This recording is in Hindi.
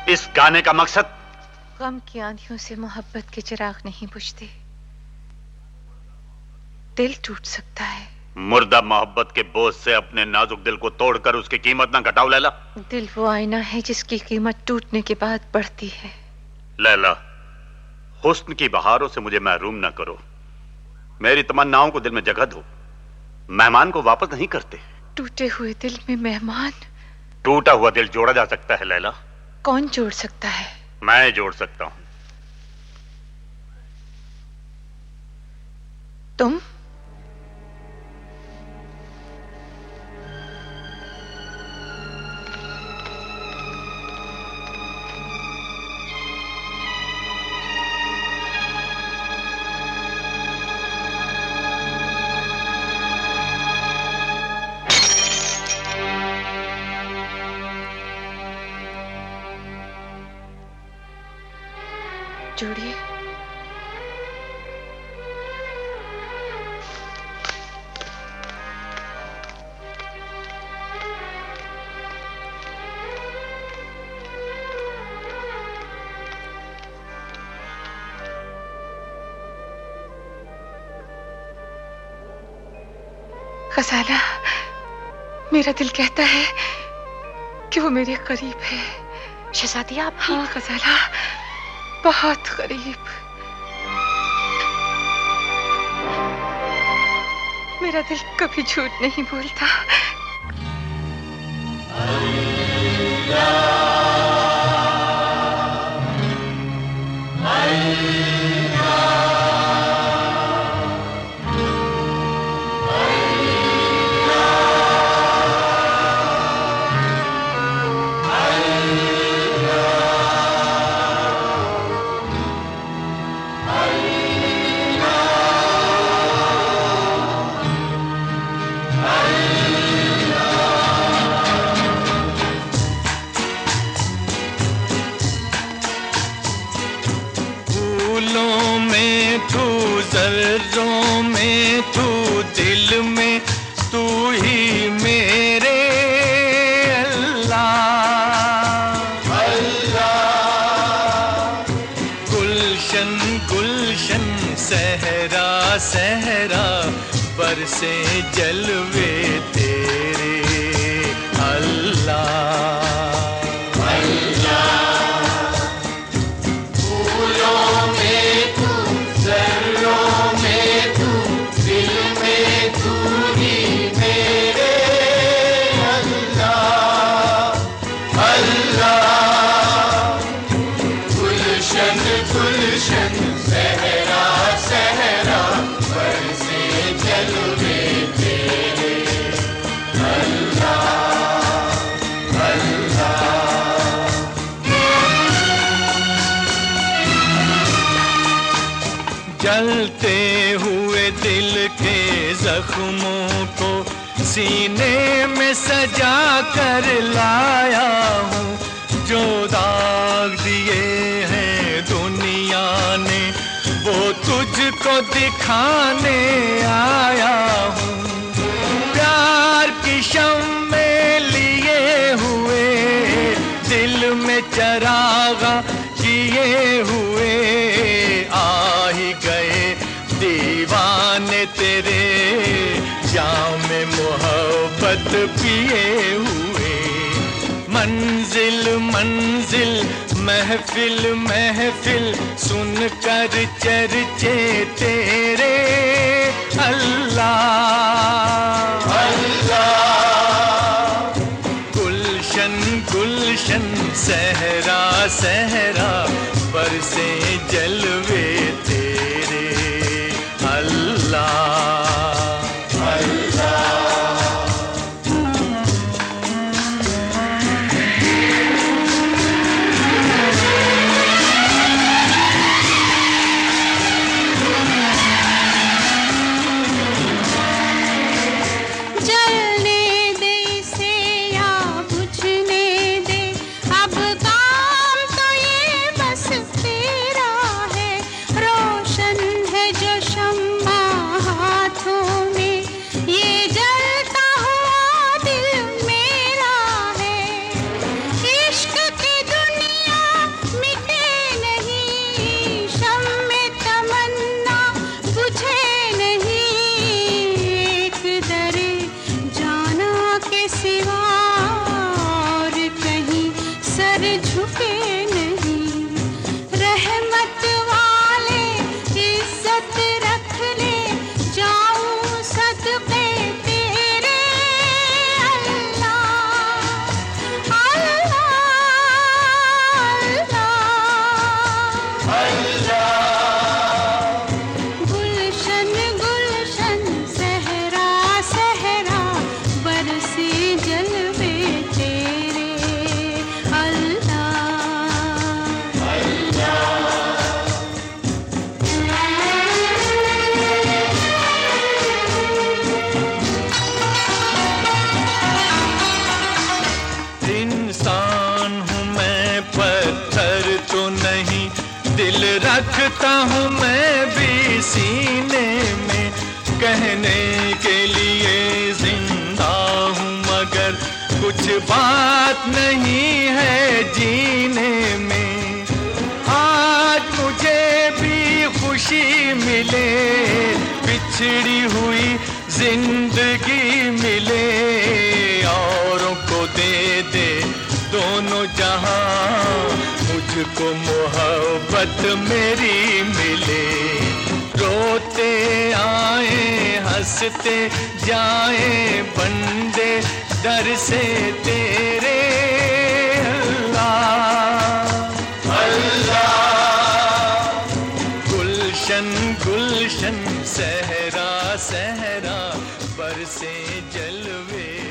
इस गाने का मकसद? गम की आंधियों से मोहब्बत के चिराग नहीं बुझते, दिल टूट सकता है। मुर्दा मोहब्बत के बोझ से अपने नाजुक दिल को तोड़कर उसकी कीमत ना घटाओ लैला। दिल वो आईना है जिसकी कीमत टूटने के बाद बढ़ती है। लैला, हुस्न की बहारों से मुझे महरूम ना करो। मेरी तमन्नाओं को दिल में जगह दो। मेहमान को वापस नहीं करते। टूटे हुए दिल में मेहमान? टूटा हुआ दिल जोड़ा जा सकता है लैला। कौन जोड़ सकता है? मैं जोड़ सकता हूं। तुम? जोड़िए। ग़ज़ाला, मेरा दिल कहता है कि वो मेरे करीब है। शहज़ादी आप? हाँ ग़ज़ाला, बहुत करीब। मेरा दिल कभी झूठ नहीं बोलता। ज़र्रों में तू, दिल में तू ही मेरे अल्लाह। अल्लाह गुलशन गुलशन सहरा सहरा बरसे जलवे तेरे अल्लाह। जलते हुए दिल के जख्मों को सीने में सजा कर लाया हूँ। जो दाग दिए हैं दुनिया ने वो तुझको दिखाने आया हूँ। प्यार की शम्में लिए हुए दिल में चरागा किए हुए आ ही गए दीवाने तेरे जाम में मोहब्बत पिए हुए। मंजिल मंजिल महफिल महफिल सुनकर चर्चे तेरे अल्लाह। अल्लाह गुलशन गुलशन सहरा सहरा बरसे जलवे तेरे अल्लाह। तेरा है रोशन है जो शम्मा सर झुके नहीं, रहमत वाले इज्जत रख ले, जाऊं सदके तेरे अल्लाह अल्लाह अल्लाह। गुलशन गुलशन सहरा सहरा बरसे जलवे तेरे अल्लाह अल्लाह। इंसान हूँ मैं, पत्थर तो नहीं, दिल रखता हूँ मैं भी सीने में, कहने के लिए जिंदा हूँ मगर कुछ बात नहीं है जीने में। आज मुझे भी खुशी मिले, बिछड़ी हुई जिंदगी मिले, औरों को दे दे दोनों जहां, मुझको मोहब्बत मेरी मिले। रोते आए हंसते जाए बंदे दर से तेरे अल्लाह अल्लाह। गुलशन गुलशन सहरा सहरा बरसे जलवे